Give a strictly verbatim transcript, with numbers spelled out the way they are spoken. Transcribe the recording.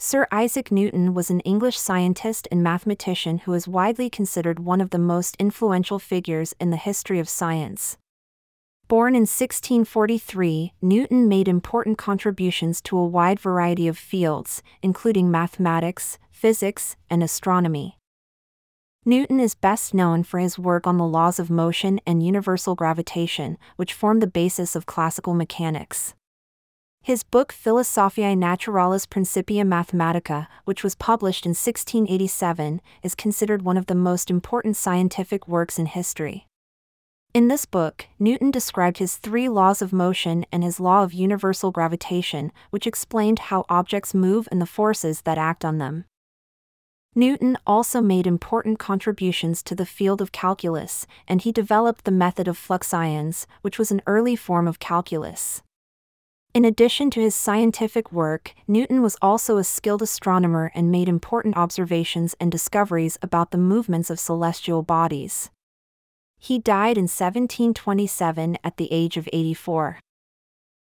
Sir Isaac Newton was an English scientist and mathematician who is widely considered one of the most influential figures in the history of science. Born in sixteen forty-three, Newton made important contributions to a wide variety of fields, including mathematics, physics, and astronomy. Newton is best known for his work on the laws of motion and universal gravitation, which form the basis of classical mechanics. His book Philosophiae Naturalis Principia Mathematica, which was published in sixteen eighty-seven, is considered one of the most important scientific works in history. In this book, Newton described his three laws of motion and his law of universal gravitation, which explained how objects move and the forces that act on them. Newton also made important contributions to the field of calculus, and he developed the method of flux ions, which was an early form of calculus. In addition to his scientific work, Newton was also a skilled astronomer and made important observations and discoveries about the movements of celestial bodies. He died in seventeen twenty-seven at the age of eighty-four.